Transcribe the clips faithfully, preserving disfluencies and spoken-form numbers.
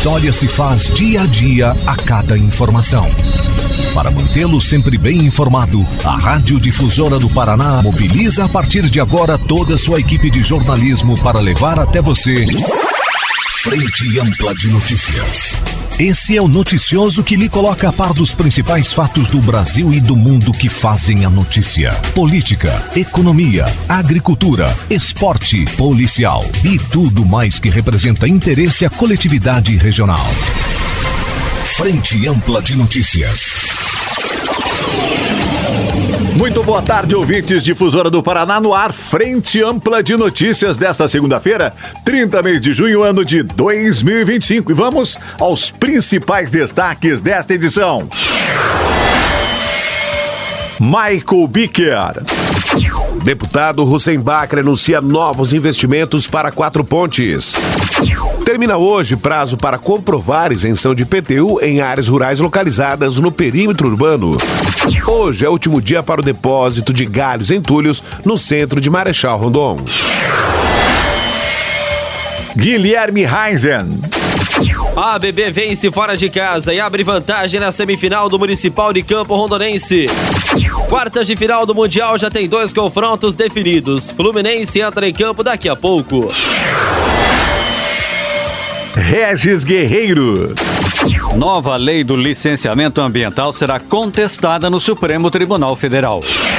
história se faz dia a dia a cada informação. Para mantê-lo sempre bem informado, a Rádio Difusora do Paraná mobiliza a partir de agora toda a sua equipe de jornalismo para levar até você Frente Ampla de Notícias. Esse é o noticioso que lhe coloca a par dos principais fatos do Brasil e do mundo que fazem a notícia. Política, economia, agricultura, esporte, policial e tudo mais que representa interesse à coletividade regional. Frente Ampla de Notícias. Muito boa tarde, ouvintes Difusora do Paraná, no ar, Frente Ampla de Notícias desta segunda-feira, trinta mês de junho, ano de dois mil e vinte e cinco. E vamos aos principais destaques desta edição. Michael Bicker. Deputado Hussein Bacra anuncia novos investimentos para Quatro Pontes. Termina hoje prazo para comprovar isenção de I P T U em áreas rurais localizadas no perímetro urbano. Hoje é o último dia para o depósito de galhos entulhos no centro de Marechal Rondon. Guilherme Heinzen. A B B vence fora de casa e abre vantagem na semifinal do Municipal de Campo Rondonense. Quartas de final do Mundial já tem dois confrontos definidos. Fluminense entra em campo daqui a pouco. Regis Guerreiro. Nova lei do licenciamento ambiental será contestada no Supremo Tribunal Federal.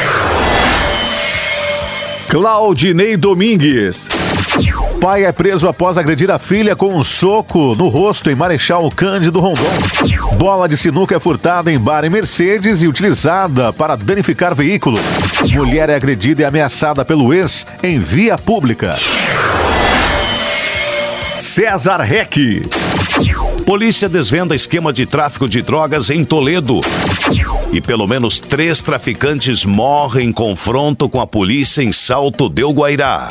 Claudinei Domingues. Pai é preso após agredir a filha com um soco no rosto em Marechal Cândido Rondon. Bola de sinuca é furtada em bar em Mercedes e utilizada para danificar veículo. Mulher é agredida e ameaçada pelo ex em via pública. César Reck. Polícia desvenda esquema de tráfico de drogas em Toledo. E pelo menos três traficantes morrem em confronto com a polícia em Salto del Guairá.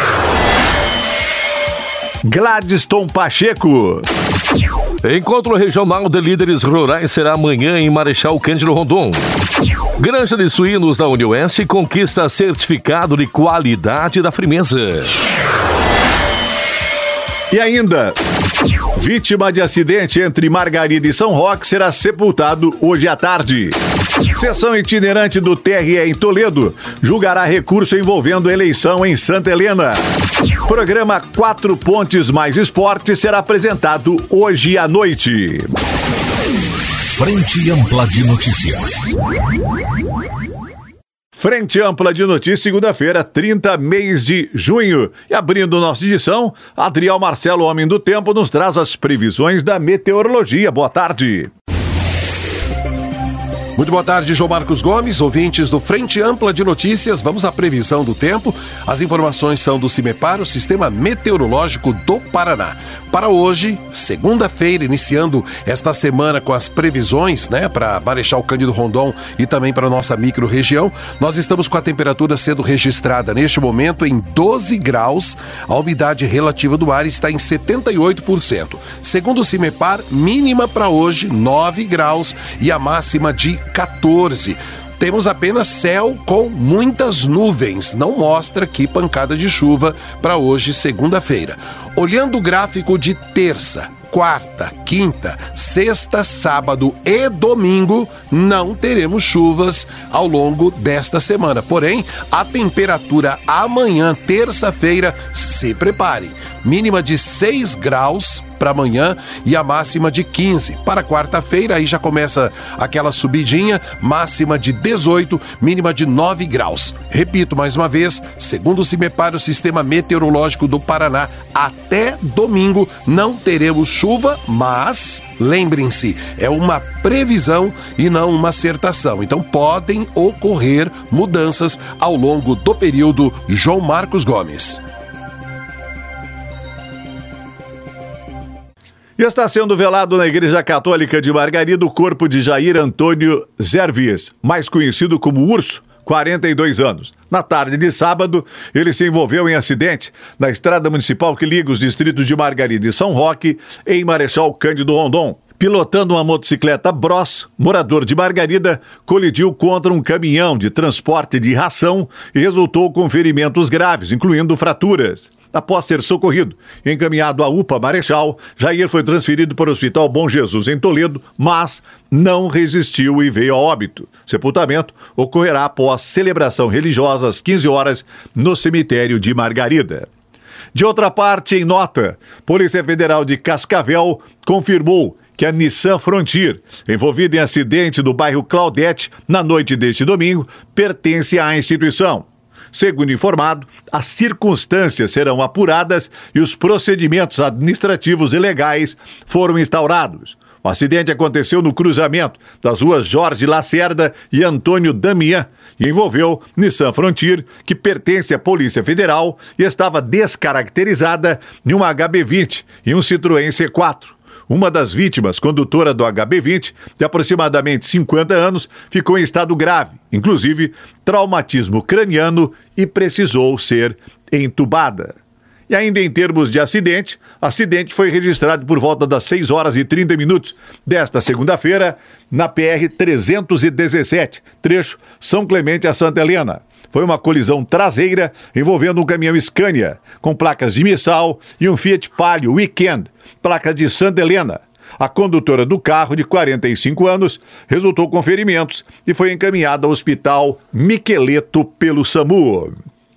Gladstone Pacheco. Encontro regional de líderes rurais será amanhã em Marechal Cândido Rondon. Granja de suínos da Unioeste conquista certificado de qualidade da firmeza. E ainda, vítima de acidente entre Margarida e São Roque será sepultado hoje à tarde. Sessão itinerante do T R E em Toledo julgará recurso envolvendo eleição em Santa Helena. Programa Quatro Pontes Mais Esporte será apresentado hoje à noite. Frente Ampla de Notícias. Frente Ampla de Notícias, segunda-feira, trinta mês de junho. E abrindo nossa edição, Adriel Marcelo, homem do tempo, nos traz as previsões da meteorologia. Boa tarde. Muito boa tarde, João Marcos Gomes, ouvintes do Frente Ampla de Notícias. Vamos à previsão do tempo. As informações são do CIMEPAR, o Sistema Meteorológico do Paraná. Para hoje, segunda-feira, iniciando esta semana com as previsões, né, para Marechal Cândido Rondon e também para a nossa micro-região, nós estamos com a temperatura sendo registrada neste momento em doze graus. A umidade relativa do ar está em setenta e oito por cento. Segundo o CIMEPAR, mínima para hoje, nove graus e a máxima de quatorze. Temos apenas céu com muitas nuvens. Não mostra aqui pancada de chuva para hoje, segunda-feira. Olhando o gráfico de terça, quarta, quinta, sexta, sábado e domingo, não teremos chuvas ao longo desta semana. Porém, a temperatura amanhã, terça-feira, se preparem. Mínima de seis graus para amanhã e a máxima de quinze. Para quarta-feira, aí já começa aquela subidinha, máxima de dezoito, mínima de nove graus. Repito mais uma vez, segundo o CIMEPAR, o Sistema Meteorológico do Paraná, até domingo não teremos chuva, mas lembrem-se, é uma previsão e não uma acertação. Então podem ocorrer mudanças ao longo do período. João Marcos Gomes. E está sendo velado na Igreja Católica de Margarida o corpo de Jair Antônio Zervies, mais conhecido como Urso, quarenta e dois anos. Na tarde de sábado, ele se envolveu em acidente na estrada municipal que liga os distritos de Margarida e São Roque, em Marechal Cândido Rondon. Pilotando uma motocicleta Bros, morador de Margarida, colidiu contra um caminhão de transporte de ração e resultou com ferimentos graves, incluindo fraturas. Após ser socorrido e encaminhado à U P A Marechal, Jair foi transferido para o Hospital Bom Jesus, em Toledo, mas não resistiu e veio a óbito. Sepultamento ocorrerá após celebração religiosa às quinze horas no cemitério de Margarida. De outra parte, em nota, Polícia Federal de Cascavel confirmou que a Nissan Frontier, envolvida em acidente do bairro Claudete na noite deste domingo, pertence à instituição. Segundo informado, as circunstâncias serão apuradas e os procedimentos administrativos e legais foram instaurados. O acidente aconteceu no cruzamento das ruas Jorge Lacerda e Antônio Damian e envolveu Nissan Frontier, que pertence à Polícia Federal e estava descaracterizada em uma H B vinte e um Citroën C quatro. Uma das vítimas, condutora do H B vinte, de aproximadamente cinquenta anos, ficou em estado grave, inclusive traumatismo craniano, e precisou ser entubada. E ainda em termos de acidente, acidente foi registrado por volta das seis horas e trinta minutos desta segunda-feira na P R trezentos e dezessete, trecho São Clemente a Santa Helena. Foi uma colisão traseira envolvendo um caminhão Scania com placas de Missal e um Fiat Palio Weekend, placa de Santa Helena. A condutora do carro, de quarenta e cinco anos, resultou com ferimentos e foi encaminhada ao Hospital Miqueleto pelo SAMU.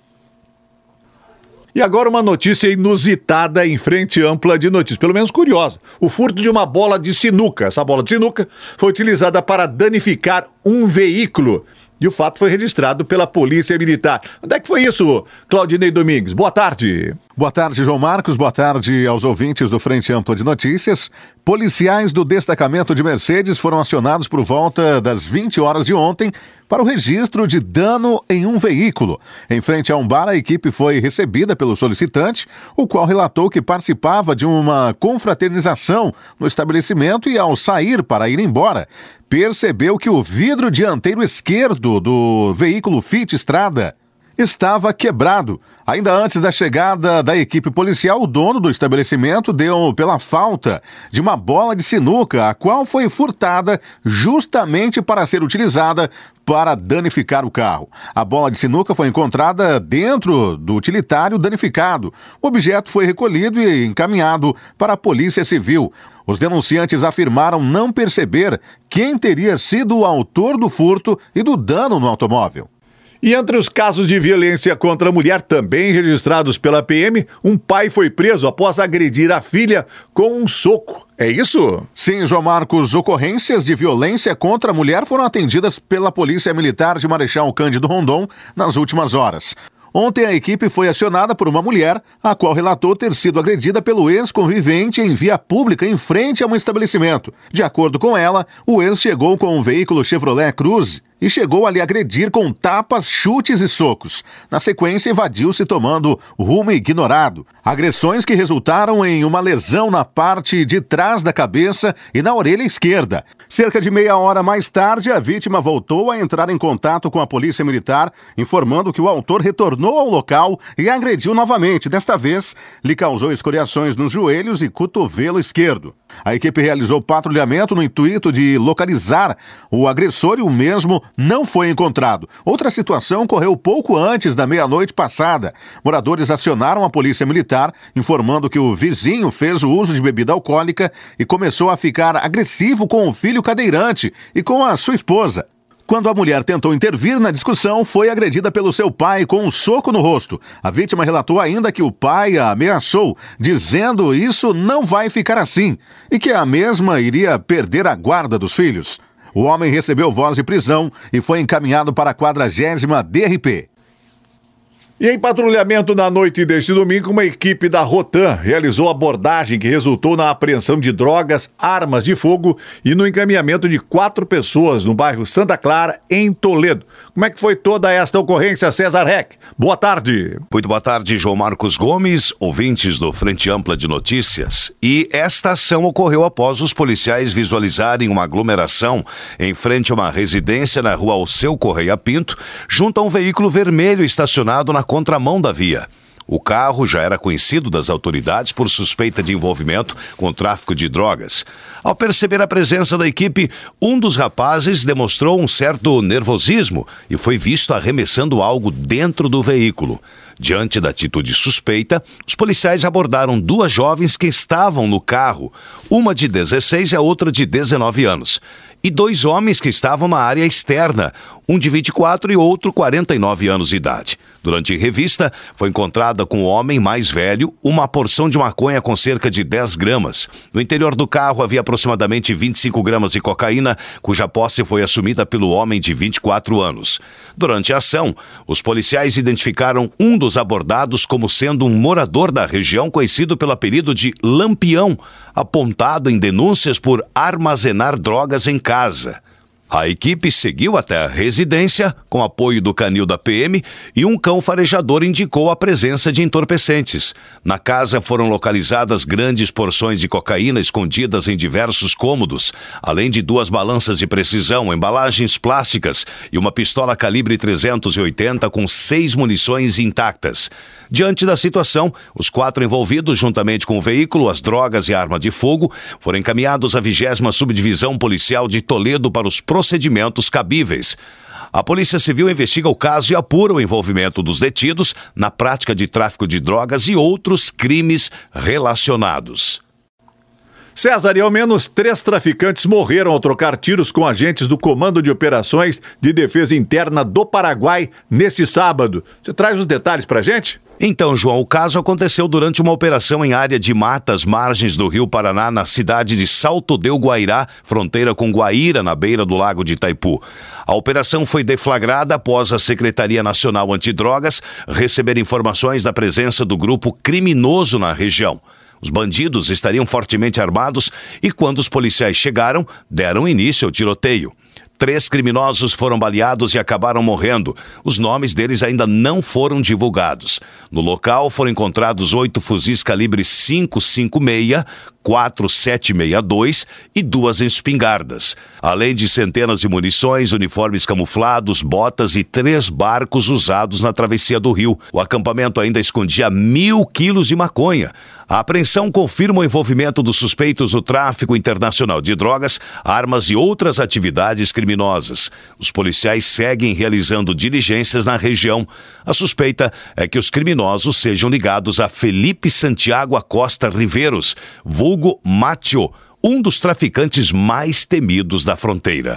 E agora uma notícia inusitada em frente ampla de notícias, pelo menos curiosa. O furto de uma bola de sinuca. Essa bola de sinuca foi utilizada para danificar um veículo. E o fato foi registrado pela Polícia Militar. Onde é que foi isso, Claudinei Domingues? Boa tarde. Boa tarde, João Marcos. Boa tarde aos ouvintes do Frente Ampla de Notícias. Policiais do destacamento de Mercedes foram acionados por volta das vinte horas de ontem para o registro de dano em um veículo. Em frente a um bar, a equipe foi recebida pelo solicitante, o qual relatou que participava de uma confraternização no estabelecimento e, ao sair para ir embora, percebeu que o vidro dianteiro esquerdo do veículo Fiat Strada estava quebrado. Ainda antes da chegada da equipe policial, o dono do estabelecimento deu pela falta de uma bola de sinuca, a qual foi furtada justamente para ser utilizada para danificar o carro. A bola de sinuca foi encontrada dentro do utilitário danificado. O objeto foi recolhido e encaminhado para a Polícia Civil. Os denunciantes afirmaram não perceber quem teria sido o autor do furto e do dano no automóvel. E entre os casos de violência contra a mulher também registrados pela P M, um pai foi preso após agredir a filha com um soco. É isso? Sim, João Marcos. Ocorrências de violência contra a mulher foram atendidas pela Polícia Militar de Marechal Cândido Rondon nas últimas horas. Ontem a equipe foi acionada por uma mulher, a qual relatou ter sido agredida pelo ex-convivente em via pública em frente a um estabelecimento. De acordo com ela, o ex chegou com um veículo Chevrolet Cruze e chegou a lhe agredir com tapas, chutes e socos. Na sequência, evadiu-se tomando rumo ignorado. Agressões que resultaram em uma lesão na parte de trás da cabeça e na orelha esquerda. Cerca de meia hora mais tarde, a vítima voltou a entrar em contato com a Polícia Militar, informando que o autor retornou ao local e agrediu novamente. Desta vez, lhe causou escoriações nos joelhos e cotovelo esquerdo. A equipe realizou patrulhamento no intuito de localizar o agressor e o mesmo não foi encontrado. Outra situação ocorreu pouco antes da meia-noite passada. Moradores acionaram a Polícia Militar, informando que o vizinho fez o uso de bebida alcoólica e começou a ficar agressivo com o filho cadeirante e com a sua esposa. Quando a mulher tentou intervir na discussão, foi agredida pelo seu pai com um soco no rosto. A vítima relatou ainda que o pai a ameaçou, dizendo isso não vai ficar assim, e que a mesma iria perder a guarda dos filhos. O homem recebeu voz de prisão e foi encaminhado para a quadragésima D R P. E em patrulhamento na noite deste domingo, uma equipe da Rotan realizou abordagem que resultou na apreensão de drogas, armas de fogo e no encaminhamento de quatro pessoas no bairro Santa Clara, em Toledo. Como é que foi toda esta ocorrência, César Reck? Boa tarde. Muito boa tarde, João Marcos Gomes, ouvintes do Frente Ampla de Notícias. E esta ação ocorreu após os policiais visualizarem uma aglomeração em frente a uma residência na rua Alceu Correia Pinto, junto a um veículo vermelho estacionado na contramão da via. O carro já era conhecido das autoridades por suspeita de envolvimento com o tráfico de drogas. Ao perceber a presença da equipe, um dos rapazes demonstrou um certo nervosismo e foi visto arremessando algo dentro do veículo. Diante da atitude suspeita, os policiais abordaram duas jovens que estavam no carro, uma de dezesseis e a outra de dezenove anos. E dois homens que estavam na área externa, um de vinte e quatro e outro quarenta e nove anos de idade. Durante revista, foi encontrada com o homem mais velho uma porção de maconha com cerca de dez gramas. No interior do carro havia aproximadamente vinte e cinco gramas de cocaína, cuja posse foi assumida pelo homem de vinte e quatro anos. Durante a ação, os policiais identificaram um dos abordados como sendo um morador da região conhecido pelo apelido de Lampião, apontado em denúncias por armazenar drogas em casa. A equipe seguiu até a residência, com apoio do canil da P M, e um cão farejador indicou a presença de entorpecentes. Na casa foram localizadas grandes porções de cocaína escondidas em diversos cômodos, além de duas balanças de precisão, embalagens plásticas e uma pistola calibre trezentos e oitenta com seis munições intactas. Diante da situação, os quatro envolvidos, juntamente com o veículo, as drogas e a arma de fogo, foram encaminhados à vigésima Subdivisão Policial de Toledo para os procedimentos cabíveis. A Polícia Civil investiga o caso e apura o envolvimento dos detidos na prática de tráfico de drogas e outros crimes relacionados. César, e ao menos três traficantes morreram ao trocar tiros com agentes do Comando de Operações de Defesa Interna do Paraguai neste sábado. Você traz os detalhes pra gente? Então, João, o caso aconteceu durante uma operação em área de matas, margens do Rio Paraná, na cidade de Salto del Guairá, fronteira com Guaíra, na beira do lago de Itaipu. A operação foi deflagrada após a Secretaria Nacional Antidrogas receber informações da presença do grupo criminoso na região. Os bandidos estariam fortemente armados e, quando os policiais chegaram, deram início ao tiroteio. Três criminosos foram baleados e acabaram morrendo. Os nomes deles ainda não foram divulgados. No local foram encontrados oito fuzis calibre cinco cinco seis, quatro sete seis dois e duas espingardas, além de centenas de munições, uniformes camuflados, botas e três barcos usados na travessia do rio. O acampamento ainda escondia mil quilos de maconha. A apreensão confirma o envolvimento dos suspeitos no tráfico internacional de drogas, armas e outras atividades criminosas. Os policiais seguem realizando diligências na região. A suspeita é que os criminosos sejam ligados a Felipe Santiago Acosta Riveiros, vulgo Mátio, um dos traficantes mais temidos da fronteira.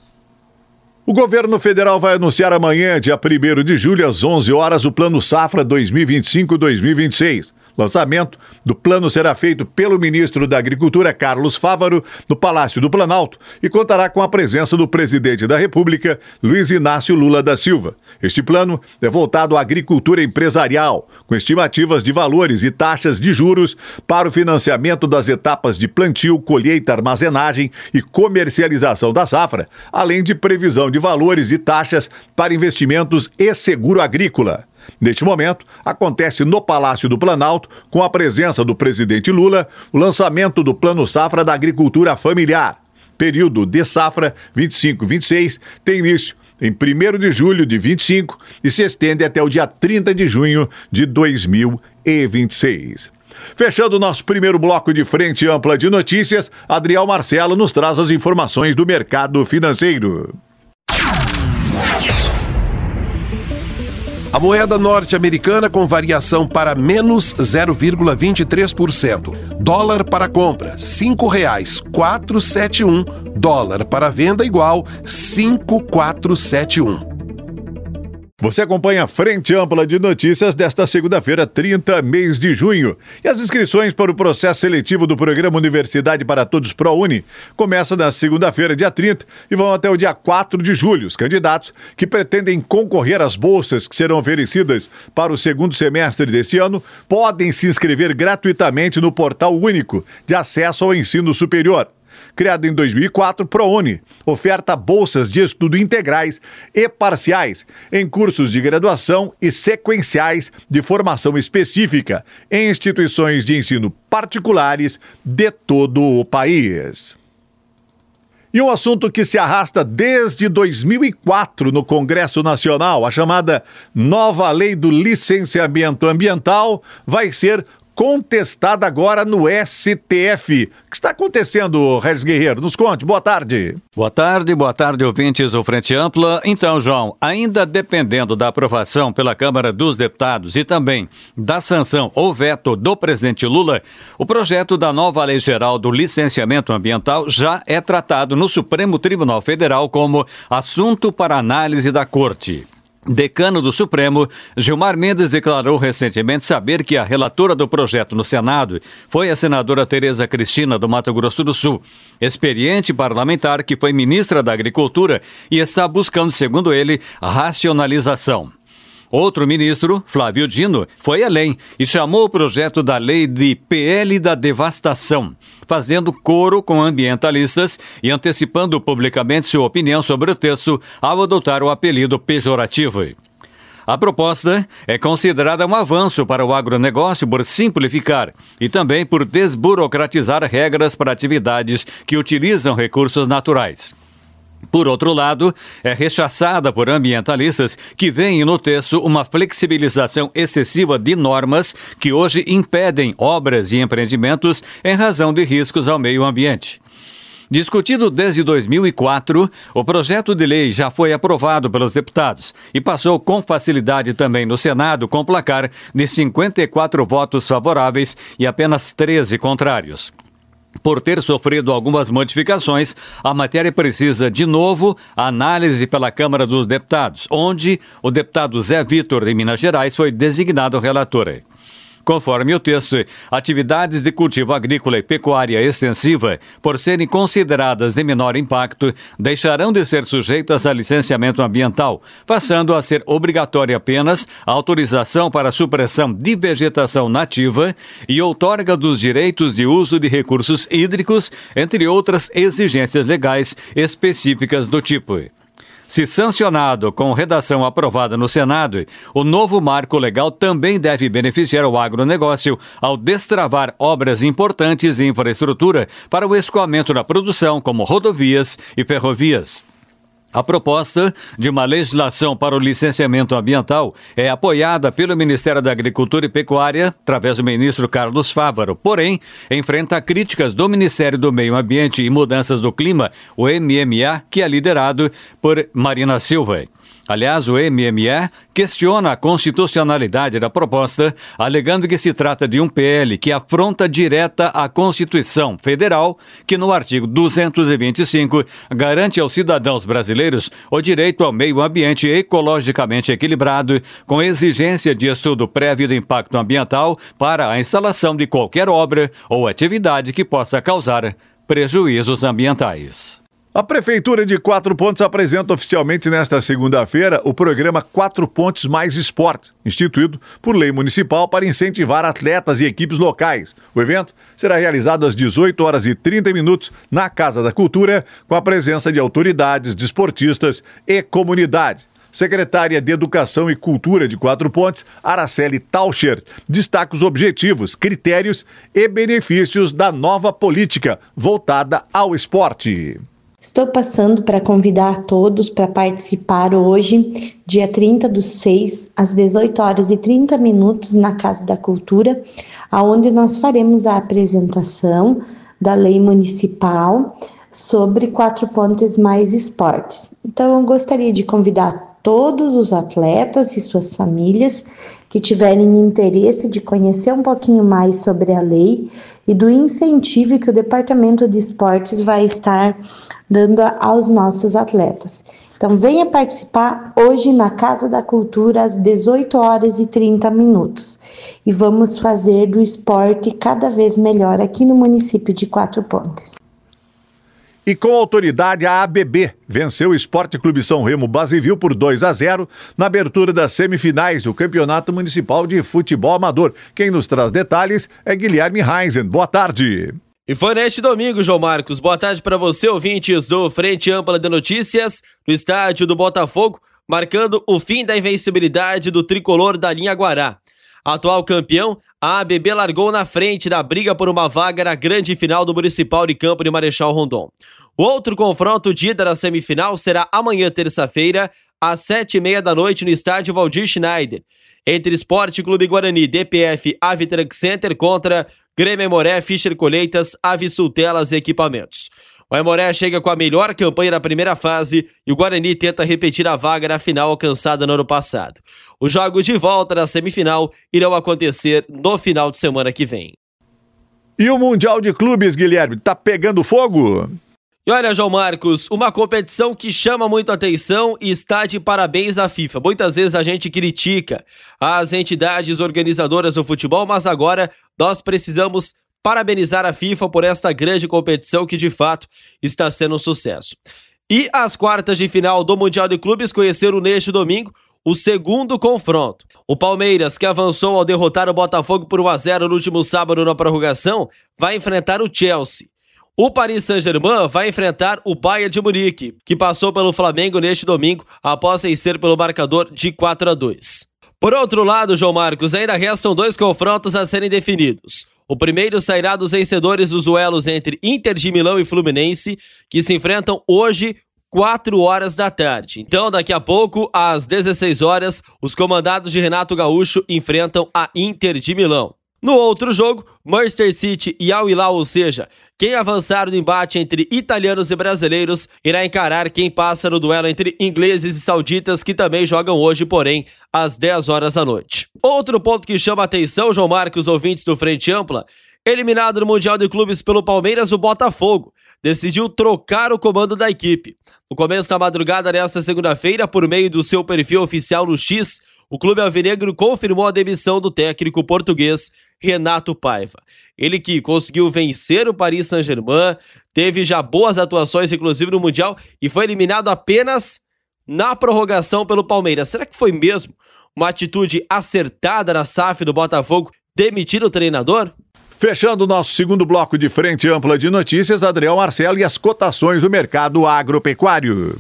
O governo federal vai anunciar amanhã, dia primeiro de julho, às onze horas, o Plano Safra dois mil e vinte e cinco a dois mil e vinte e seis. Lançamento do plano será feito pelo ministro da Agricultura, Carlos Fávaro, no Palácio do Planalto e contará com a presença do presidente da República, Luiz Inácio Lula da Silva. Este plano é voltado à agricultura empresarial, com estimativas de valores e taxas de juros para o financiamento das etapas de plantio, colheita, armazenagem e comercialização da safra, além de previsão de valores e taxas para investimentos e seguro agrícola. Neste momento, acontece no Palácio do Planalto, com a presença do presidente Lula, o lançamento do Plano Safra da Agricultura Familiar. Período de safra vinte e cinco a vinte e seis tem início em primeiro de julho de vinte e cinco e se estende até o dia trinta de junho de dois mil e vinte e seis. Fechando o nosso primeiro bloco de Frente Ampla de Notícias, Adriel Marcelo nos traz as informações do mercado financeiro. A moeda norte-americana com variação para menos zero vírgula vinte e três por cento. Dólar para compra, cinco reais quatrocentos e setenta e um. Dólar para venda igual, cinco mil quatrocentos e setenta e um. Você acompanha a Frente Ampla de Notícias desta segunda-feira, trinta mês de junho. E as inscrições para o processo seletivo do programa Universidade para Todos ProUni começam na segunda-feira, dia trinta, e vão até o dia quatro de julho. Os candidatos que pretendem concorrer às bolsas que serão oferecidas para o segundo semestre deste ano podem se inscrever gratuitamente no Portal Único de Acesso ao Ensino Superior. Criado em dois mil e quatro, ProUni oferta bolsas de estudo integrais e parciais em cursos de graduação e sequenciais de formação específica em instituições de ensino particulares de todo o país. E um assunto que se arrasta desde dois mil e quatro no Congresso Nacional, a chamada Nova Lei do Licenciamento Ambiental, vai ser contestada agora no S T F. O que está acontecendo, Regis Guerreiro? Nos conte. Boa tarde. Boa tarde, boa tarde, ouvintes do Frente Ampla. Então, João, ainda dependendo da aprovação pela Câmara dos Deputados e também da sanção ou veto do presidente Lula, o projeto da nova Lei Geral do Licenciamento Ambiental já é tratado no Supremo Tribunal Federal como assunto para análise da Corte. Decano do Supremo, Gilmar Mendes, declarou recentemente saber que a relatora do projeto no Senado foi a senadora Tereza Cristina, do Mato Grosso do Sul, experiente parlamentar que foi ministra da Agricultura e está buscando, segundo ele, a racionalização. Outro ministro, Flávio Dino, foi além e chamou o projeto da lei de P L da devastação, fazendo coro com ambientalistas e antecipando publicamente sua opinião sobre o texto ao adotar o apelido pejorativo. A proposta é considerada um avanço para o agronegócio por simplificar e também por desburocratizar regras para atividades que utilizam recursos naturais. Por outro lado, é rechaçada por ambientalistas que veem no texto uma flexibilização excessiva de normas que hoje impedem obras e empreendimentos em razão de riscos ao meio ambiente. Discutido desde dois mil e quatro, o projeto de lei já foi aprovado pelos deputados e passou com facilidade também no Senado com placar de cinquenta e quatro votos favoráveis e apenas treze contrários. Por ter sofrido algumas modificações, a matéria precisa, de novo, análise pela Câmara dos Deputados, onde o deputado Zé Vitor, de Minas Gerais, foi designado relator. Conforme o texto, atividades de cultivo agrícola e pecuária extensiva, por serem consideradas de menor impacto, deixarão de ser sujeitas a licenciamento ambiental, passando a ser obrigatória apenas a autorização para supressão de vegetação nativa e outorga dos direitos de uso de recursos hídricos, entre outras exigências legais específicas do tipo. Se sancionado com redação aprovada no Senado, o novo marco legal também deve beneficiar o agronegócio ao destravar obras importantes de infraestrutura para o escoamento da produção, como rodovias e ferrovias. A proposta de uma legislação para o licenciamento ambiental é apoiada pelo Ministério da Agricultura e Pecuária, através do ministro Carlos Fávaro, porém, enfrenta críticas do Ministério do Meio Ambiente e Mudanças do Clima, o M M A, que é liderado por Marina Silva. Aliás, o M M E questiona a constitucionalidade da proposta, alegando que se trata de um P L que afronta direta a Constituição Federal, que no artigo duzentos e vinte e cinco garante aos cidadãos brasileiros o direito ao meio ambiente ecologicamente equilibrado, com exigência de estudo prévio do impacto ambiental para a instalação de qualquer obra ou atividade que possa causar prejuízos ambientais. A Prefeitura de Quatro Pontos apresenta oficialmente nesta segunda-feira o programa Quatro Pontos Mais Esporte, instituído por lei municipal para incentivar atletas e equipes locais. O evento será realizado às dezoito horas e trinta minutos na Casa da Cultura, com a presença de autoridades, desportistas e comunidade. Secretária de Educação e Cultura de Quatro Pontes, Araceli Taucher, destaca os objetivos, critérios e benefícios da nova política voltada ao esporte. Estou passando para convidar todos para participar hoje, dia trinta do seis, às dezoito horas e trinta minutos, na Casa da Cultura, onde nós faremos a apresentação da lei municipal sobre Quatro Pontos Mais Esportes. Então, eu gostaria de convidar todos os atletas e suas famílias que tiverem interesse de conhecer um pouquinho mais sobre a lei e do incentivo que o Departamento de Esportes vai estar dando aos nossos atletas. Então, venha participar hoje na Casa da Cultura às dezoito horas e trinta minutos. E vamos fazer do esporte cada vez melhor aqui no município de Quatro Pontes. E com autoridade, a A B B venceu o Esporte Clube São Remo Basivil por dois a zero na abertura das semifinais do Campeonato Municipal de Futebol Amador. Quem nos traz detalhes é Guilherme Reisen. Boa tarde. E foi neste domingo, João Marcos. Boa tarde para você, ouvintes do Frente Ampla de Notícias, no estádio do Botafogo, marcando o fim da invencibilidade do tricolor da linha Guará. Atual campeão, a A B B largou na frente da briga por uma vaga na grande final do Municipal de Campo de Marechal Rondon. O outro confronto de ida da semifinal será amanhã, terça-feira, às sete e meia da noite, no estádio Valdir Schneider. Entre Esporte Clube Guarani, D P F, Ave Truck Center contra Grêmio Aimoré, Fischer Colheitas, Ave Sultelas e Equipamentos. O Aimoré chega com a melhor campanha na primeira fase e o Guarani tenta repetir a vaga na final alcançada no ano passado. Os jogos de volta na semifinal irão acontecer no final de semana que vem. E o Mundial de Clubes, Guilherme, tá pegando fogo? E olha, João Marcos, uma competição que chama muito atenção e está de parabéns à FIFA. Muitas vezes a gente critica as entidades organizadoras do futebol, mas agora nós precisamos parabenizar a FIFA por esta grande competição que de fato está sendo um sucesso. E as quartas de final do Mundial de Clubes conheceram neste domingo o segundo confronto. O Palmeiras, que avançou ao derrotar o Botafogo por um a zero no último sábado na prorrogação, vai enfrentar o Chelsea. O Paris Saint-Germain vai enfrentar o Bayern de Munique, que passou pelo Flamengo neste domingo após vencer pelo marcador de quatro a dois. Por outro lado, João Marcos, ainda restam dois confrontos a serem definidos. O primeiro sairá dos vencedores dos duelos entre Inter de Milão e Fluminense, que se enfrentam hoje, quatro horas da tarde. Então, daqui a pouco, às dezesseis horas, os comandados de Renato Gaúcho enfrentam a Inter de Milão. No outro jogo, Manchester City e Al Hilal, ou seja, quem avançar no embate entre italianos e brasileiros, irá encarar quem passa no duelo entre ingleses e sauditas, que também jogam hoje, porém, às dez horas da noite. Outro ponto que chama a atenção, João Marcos, ouvintes do Frente Ampla, eliminado no Mundial de Clubes pelo Palmeiras, o Botafogo decidiu trocar o comando da equipe. No começo da madrugada desta segunda-feira, por meio do seu perfil oficial no X, o clube alvinegro confirmou a demissão do técnico português Renato Paiva. Ele que conseguiu vencer o Paris Saint-Germain, teve já boas atuações, inclusive no Mundial, e foi eliminado apenas na prorrogação pelo Palmeiras. Será que foi mesmo uma atitude acertada na S A F do Botafogo demitir o treinador? Fechando o nosso segundo bloco de Frente Ampla de Notícias, Adriel Marcelo e as cotações do mercado agropecuário.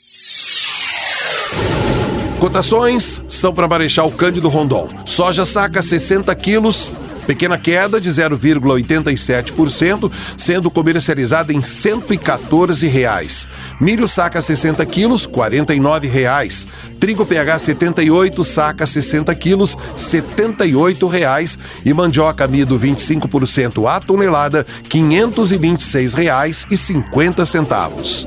Cotações são para Marechal Cândido Rondon. Soja saca sessenta quilos, pequena queda de zero vírgula oitenta e sete por cento, sendo comercializada em cento e quatorze reais. Milho saca sessenta quilos, quarenta e nove reais. Trigo P H setenta e oito, saca sessenta quilos, setenta e oito reais. E mandioca amido vinte e cinco por cento a tonelada, quinhentos e vinte e seis reais e cinquenta centavos.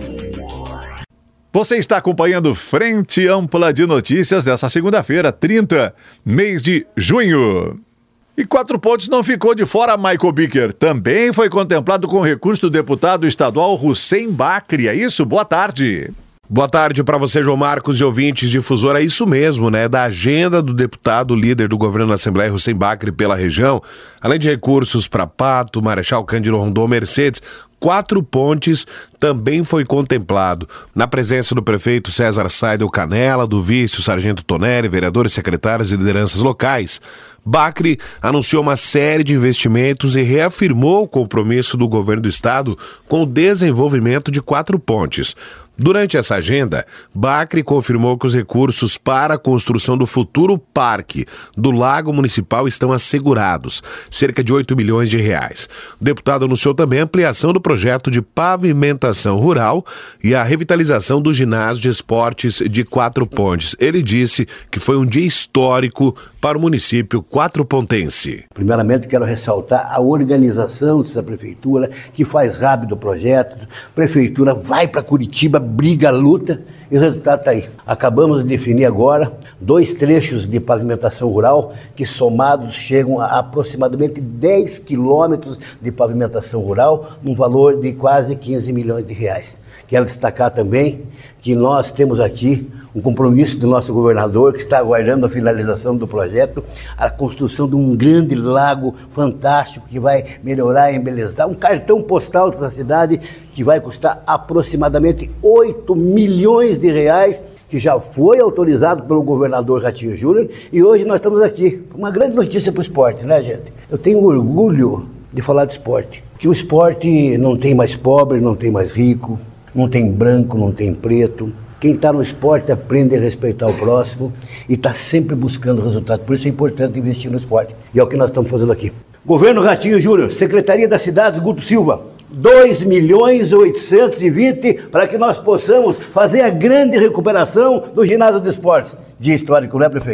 Você está acompanhando Frente Ampla de Notícias dessa segunda-feira, trinta, mês de junho. E Quatro Pontos não ficou de fora, Michael Bicker. Também foi contemplado com recurso do deputado estadual Hussein Bacri. É isso? Boa tarde. Boa tarde para você, João Marcos e ouvintes difusora. É isso mesmo, né? Da agenda do deputado líder do governo da Assembleia, Hussein Bacri, pela região, além de recursos para Pato, Marechal Cândido Rondon, Mercedes, Quatro Pontes também foi contemplado, na presença do prefeito César Saidel Canela, do vice, o sargento Tonelli, vereadores, secretários e lideranças locais. Bacri anunciou uma série de investimentos e reafirmou o compromisso do governo do estado com o desenvolvimento de Quatro Pontes. Durante essa agenda, Bacri confirmou que os recursos para a construção do futuro parque do Lago Municipal estão assegurados, cerca de oito milhões de reais. O deputado anunciou também a ampliação do projeto de pavimentação rural e a revitalização do ginásio de esportes de Quatro Pontes. Ele disse que foi um dia histórico para o município quatropontense. Primeiramente, quero ressaltar a organização dessa prefeitura, que faz rápido o projeto. A prefeitura vai para Curitiba, briga, luta, e o resultado está aí. Acabamos de definir agora dois trechos de pavimentação rural que somados chegam a aproximadamente dez quilômetros de pavimentação rural, num valor de quase quinze milhões de reais. Quero destacar também que nós temos aqui um compromisso do nosso governador, que está aguardando a finalização do projeto, a construção de um grande lago fantástico que vai melhorar e embelezar, um cartão postal dessa cidade que vai custar aproximadamente oito milhões de reais, que já foi autorizado pelo governador Ratinho Júnior, e hoje nós estamos aqui. Uma grande notícia para o esporte, né, gente? Eu tenho orgulho de falar de esporte, porque o esporte não tem mais pobre, não tem mais rico, não tem branco, não tem preto. Quem está no esporte aprende a respeitar o próximo e está sempre buscando resultado. Por isso é importante investir no esporte. E é o que nós estamos fazendo aqui. Governo Ratinho Júnior, Secretaria das Cidades, Guto Silva, dois milhões oitocentos e vinte para que nós possamos fazer a grande recuperação do ginásio de esportes. Dia histórico, não é, prefeito?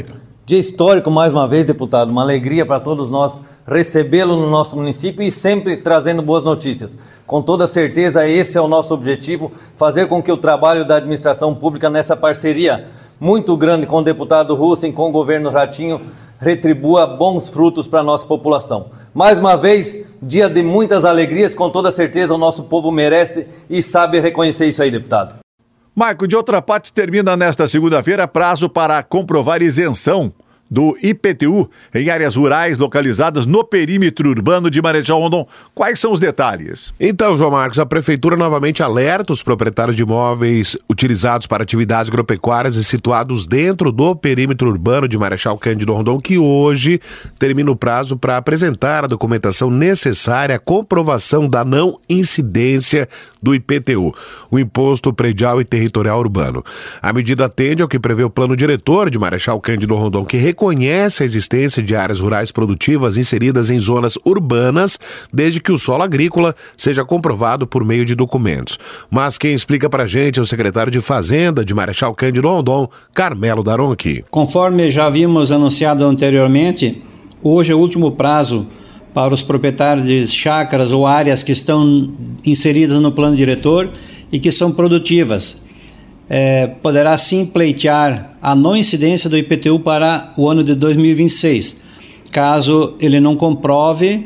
Dia histórico mais uma vez, deputado, uma alegria para todos nós recebê-lo no nosso município e sempre trazendo boas notícias. Com toda certeza esse é o nosso objetivo, fazer com que o trabalho da administração pública nessa parceria muito grande com o deputado Russen, com o governo Ratinho, retribua bons frutos para a nossa população. Mais uma vez, dia de muitas alegrias, com toda certeza o nosso povo merece e sabe reconhecer isso aí, deputado. Maico, de outra parte, termina nesta segunda-feira prazo para comprovar isenção do I P T U em áreas rurais localizadas no perímetro urbano de Marechal Rondon. Quais são os detalhes? Então, João Marcos, a Prefeitura novamente alerta os proprietários de imóveis utilizados para atividades agropecuárias e situados dentro do perímetro urbano de Marechal Cândido Rondon que hoje termina o prazo para apresentar a documentação necessária à comprovação da não incidência do I P T U, o Imposto Predial e Territorial Urbano. A medida atende ao que prevê o Plano Diretor de Marechal Cândido Rondon, que reconhece a existência de áreas rurais produtivas inseridas em zonas urbanas, desde que o solo agrícola seja comprovado por meio de documentos. Mas quem explica pra gente é o secretário de Fazenda de Marechal Cândido Rondon, Carmelo Daronchi. Conforme já havíamos anunciado anteriormente, hoje é o último prazo para os proprietários de chácaras ou áreas que estão inseridas no plano diretor e que são produtivas. É, poderá sim pleitear a não incidência do I P T U para o ano de dois mil e vinte e seis, caso ele não comprove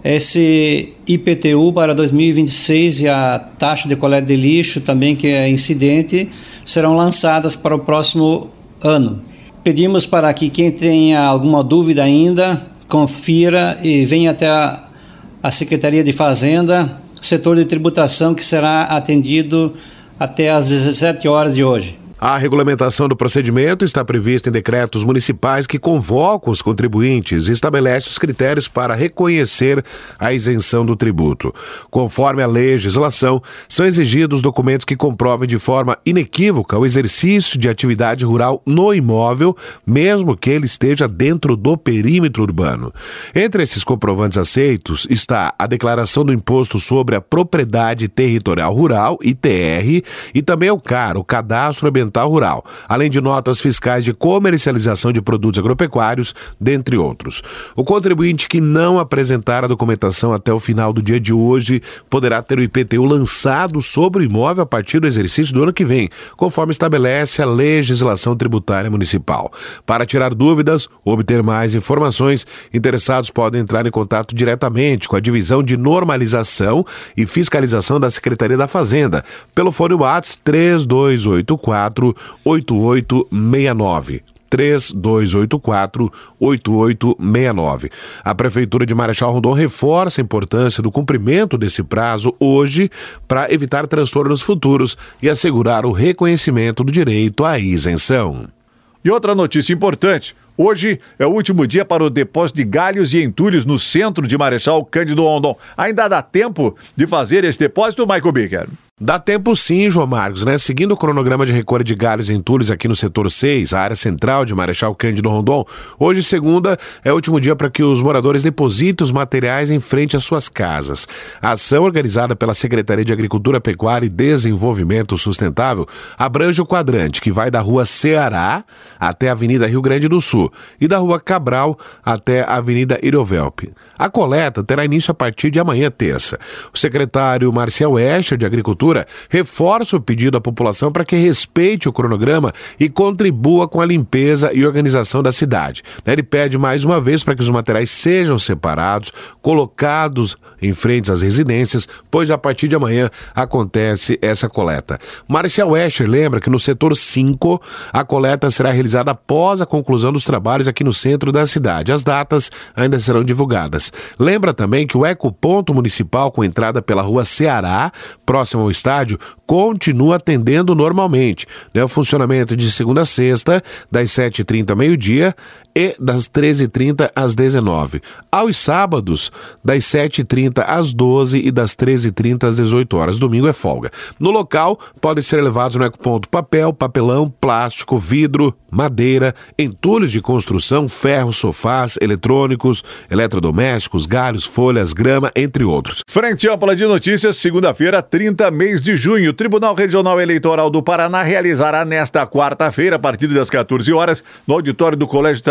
esse I P T U para dois mil e vinte e seis e a taxa de coleta de lixo também, que é incidente, serão lançadas para o próximo ano. Pedimos para que quem tenha alguma dúvida ainda, confira e venha até a, a Secretaria de Fazenda, setor de tributação, que será atendido até às dezessete horas de hoje. A regulamentação do procedimento está prevista em decretos municipais que convocam os contribuintes e estabelece os critérios para reconhecer a isenção do tributo. Conforme a legislação, são exigidos documentos que comprovem de forma inequívoca o exercício de atividade rural no imóvel, mesmo que ele esteja dentro do perímetro urbano. Entre esses comprovantes aceitos está a declaração do Imposto sobre a Propriedade Territorial Rural, I T R, e também o C A R, o Cadastro Ambiental Rural, além de notas fiscais de comercialização de produtos agropecuários, dentre outros. O contribuinte que não apresentar a documentação até o final do dia de hoje poderá ter o I P T U lançado sobre o imóvel a partir do exercício do ano que vem, conforme estabelece a legislação tributária municipal. Para tirar dúvidas ou obter mais informações, interessados podem entrar em contato diretamente com a Divisão de Normalização e Fiscalização da Secretaria da Fazenda, pelo fone WhatsApp três dois oito quatro oito oito seis nove. três dois oito quatro oito oito seis nove. A Prefeitura de Marechal Rondon reforça a importância do cumprimento desse prazo hoje para evitar transtornos futuros e assegurar o reconhecimento do direito à isenção. E outra notícia importante. Hoje é o último dia para o depósito de galhos e entulhos no centro de Marechal Cândido Rondon. Ainda dá tempo de fazer esse depósito, Michael Bicker? Dá tempo sim, João Marcos, né? Seguindo o cronograma de recolha de galhos e entulhos aqui no setor seis, a área central de Marechal Cândido Rondon, hoje, segunda, é o último dia para que os moradores depositem os materiais em frente às suas casas. A ação, organizada pela Secretaria de Agricultura, Pecuária e Desenvolvimento Sustentável, abrange o quadrante que vai da Rua Ceará até a Avenida Rio Grande do Sul e da Rua Cabral até a Avenida Irivelp. A coleta terá início a partir de amanhã, terça. O secretário Marcial Escher, de Agricultura, reforça o pedido à população para que respeite o cronograma e contribua com a limpeza e organização da cidade. Ele pede mais uma vez para que os materiais sejam separados, colocados em frente às residências, pois a partir de amanhã acontece essa coleta. Marcial Escher lembra que no setor cinco a coleta será realizada após a conclusão dos trabalhos aqui no centro da cidade. As datas ainda serão divulgadas. Lembra também que o ecoponto municipal com entrada pela Rua Ceará, próximo ao estádio, continua atendendo normalmente, né? O funcionamento de segunda a sexta, das sete e trinta ao meio-dia e das treze e trinta às dezenove. Aos sábados, das sete e trinta às doze e das treze e trinta às dezoito horas. Domingo é folga. No local, podem ser levados no ecoponto papel, papelão, plástico, vidro, madeira, entulhos de construção, ferro, sofás, eletrônicos, eletrodomésticos, galhos, folhas, grama, entre outros. Frente ampla de notícias, segunda-feira, trinta mês de junho. O Tribunal Regional Eleitoral do Paraná realizará nesta quarta-feira, a partir das quatorze horas, no auditório do Colégio Estadual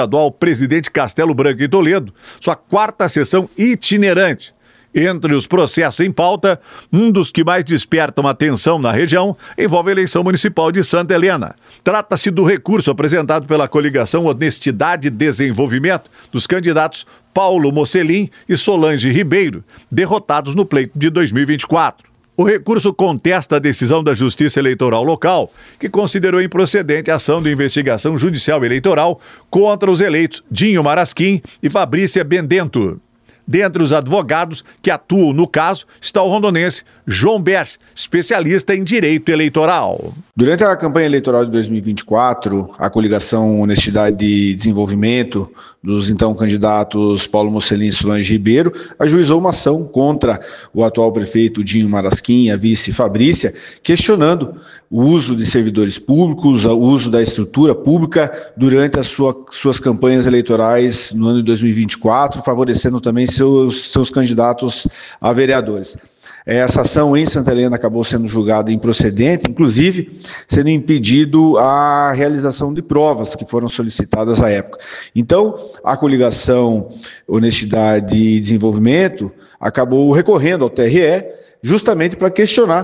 Estadual Presidente Castelo Branco em Toledo, sua quarta sessão itinerante. Entre os processos em pauta, um dos que mais despertam atenção na região envolve a eleição municipal de Santa Helena. Trata-se do recurso apresentado pela coligação Honestidade e Desenvolvimento dos candidatos Paulo Mocelin e Solange Ribeiro, derrotados no pleito de dois mil e vinte e quatro. O recurso contesta a decisão da Justiça Eleitoral Local, que considerou improcedente a ação de investigação judicial eleitoral contra os eleitos Dinho Marasquim e Fabrícia Bendento. Dentre os advogados que atuam no caso está o rondonense João Berch, especialista em direito eleitoral. Durante a campanha eleitoral de dois mil e vinte e quatro, a coligação Honestidade e Desenvolvimento dos então candidatos Paulo Mocelin e Solange Ribeiro ajuizou uma ação contra o atual prefeito Dinho Marasquim e a vice Fabrícia, questionando o uso de servidores públicos, o uso da estrutura pública durante as sua, suas campanhas eleitorais no ano de dois mil e vinte e quatro, favorecendo também seus, seus candidatos a vereadores. Essa ação em Santa Helena acabou sendo julgada improcedente, inclusive sendo impedido a realização de provas que foram solicitadas à época. Então, a coligação Honestidade e Desenvolvimento acabou recorrendo ao T R E justamente para questionar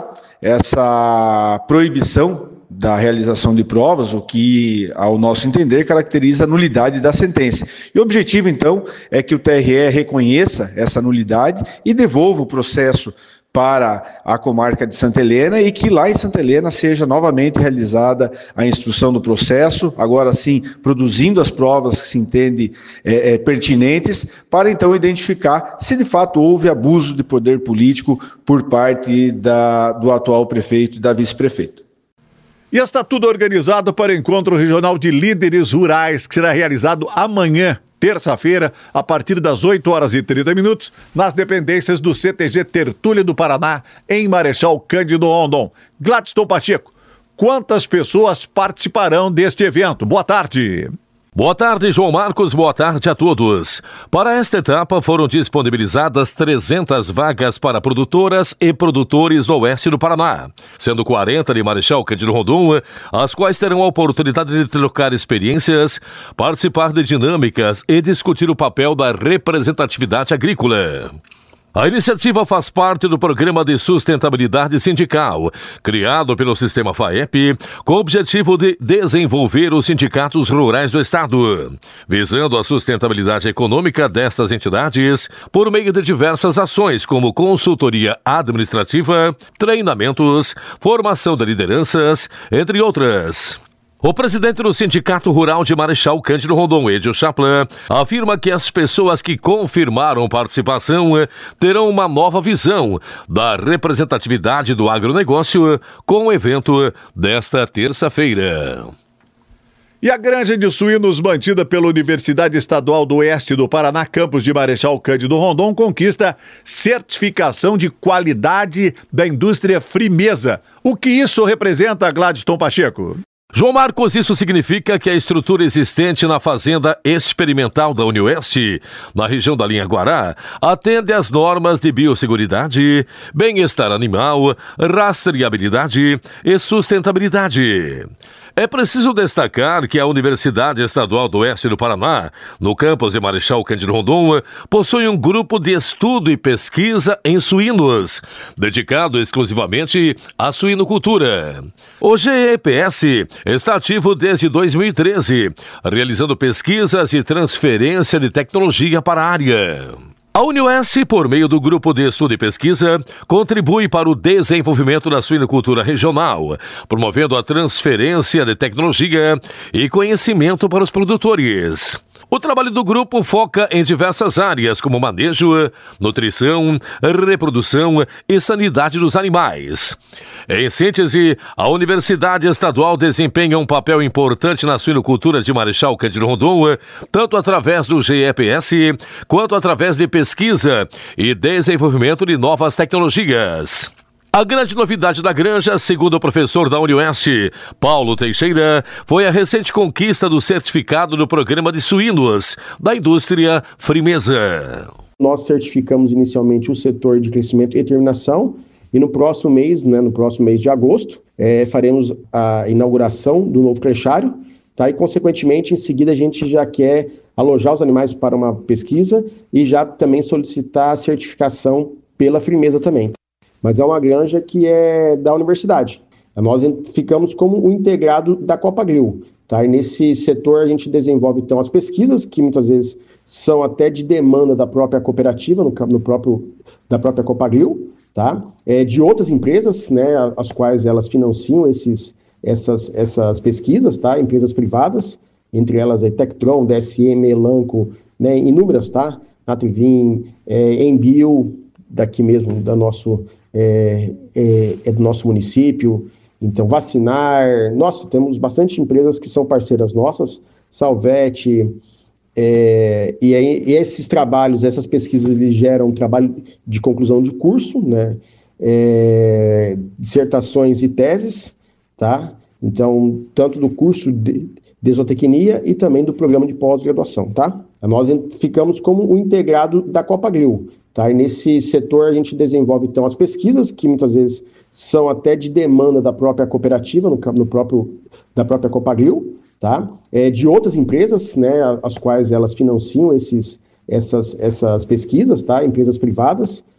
essa proibição da realização de provas, o que, ao nosso entender, caracteriza a nulidade da sentença. E o objetivo, então, é que o T R E reconheça essa nulidade e devolva o processo para a comarca de Santa Helena e que lá em Santa Helena seja novamente realizada a instrução do processo, agora sim produzindo as provas que se entende é, é, pertinentes, para então identificar se de fato houve abuso de poder político por parte da, do atual prefeito e da vice-prefeita. E está tudo organizado para o Encontro Regional de Líderes Rurais, que será realizado amanhã, terça-feira, a partir das oito horas e trinta minutos, nas dependências do C T G Tertúlia do Paraná, em Marechal Cândido Rondon. Gladstone Pacheco, quantas pessoas participarão deste evento? Boa tarde. Boa tarde, João Marcos, boa tarde a todos. Para esta etapa foram disponibilizadas trezentas vagas para produtoras e produtores do oeste do Paraná, sendo quarenta de Marechal Cândido Rondon, as quais terão a oportunidade de trocar experiências, participar de dinâmicas e discutir o papel da representatividade agrícola. A iniciativa faz parte do Programa de Sustentabilidade Sindical, criado pelo Sistema FAEP, com o objetivo de desenvolver os sindicatos rurais do Estado, visando a sustentabilidade econômica destas entidades por meio de diversas ações, como consultoria administrativa, treinamentos, formação de lideranças, entre outras. O presidente do Sindicato Rural de Marechal Cândido Rondon, Edio Chaplan, afirma que as pessoas que confirmaram participação terão uma nova visão da representatividade do agronegócio com o evento desta terça-feira. E a granja de suínos mantida pela Universidade Estadual do Oeste do Paraná, campus de Marechal Cândido Rondon, conquista certificação de qualidade da indústria Frimeza. O que isso representa, Gladstone Pacheco? João Marcos, isso significa que a estrutura existente na Fazenda Experimental da Unioeste, na região da linha Guará, atende às normas de biosseguridade, bem-estar animal, rastreabilidade e sustentabilidade. É preciso destacar que a Universidade Estadual do Oeste do Paraná, no campus de Marechal Cândido Rondon, possui um grupo de estudo e pesquisa em suínos, dedicado exclusivamente à suinocultura. O G E P S está ativo desde dois mil e treze, realizando pesquisas e transferência de tecnologia para a área. A Unioeste, por meio do Grupo de Estudo e Pesquisa, contribui para o desenvolvimento da suinocultura regional, promovendo a transferência de tecnologia e conhecimento para os produtores. O trabalho do grupo foca em diversas áreas, como manejo, nutrição, reprodução e sanidade dos animais. Em síntese, a Universidade Estadual desempenha um papel importante na suinocultura de Marechal Cândido Rondon, tanto através do G E P S, quanto através de pesquisa e desenvolvimento de novas tecnologias. A grande novidade da granja, segundo o professor da Unioeste, Paulo Teixeira, foi a recente conquista do certificado do programa de suínos da indústria Frimeza. Nós certificamos inicialmente o setor de crescimento e terminação e no próximo mês, né, no próximo mês de agosto, é, faremos a inauguração do novo crechário tá? E, consequentemente, em seguida, a gente já quer alojar os animais para uma pesquisa e já também solicitar a certificação pela Firmeza também. Mas é uma granja que é da universidade. Nós ficamos como o integrado da Copagril, tá? E nesse setor a gente desenvolve, então, as pesquisas, que muitas vezes são até de demanda da própria cooperativa, no, no próprio, da própria Copagril, tá? É, de outras empresas, né, as quais elas financiam esses, essas, essas pesquisas, tá? Empresas privadas, entre elas a Tectron, D S M, Elanco, né, inúmeras, tá? Natrivin, é, Embio, daqui mesmo, da nosso, é, é, é do nosso município. Então, Vacinar, nossa, temos bastante empresas que são parceiras nossas, Salvete, é, e, aí, e esses trabalhos, essas pesquisas, eles geram um trabalho de conclusão de curso, né, é, dissertações e teses, tá? Então, tanto do curso de, de zootecnia e também do programa de pós-graduação, tá? Nós ficamos como o integrado da Copagril, tá? E nesse setor a gente desenvolve, então, as pesquisas, que muitas vezes são até de demanda da própria cooperativa, no, no próprio, da própria Copagril, tá? É, de outras empresas, né, as quais elas financiam esses, essas, essas pesquisas, tá? Empresas privadas,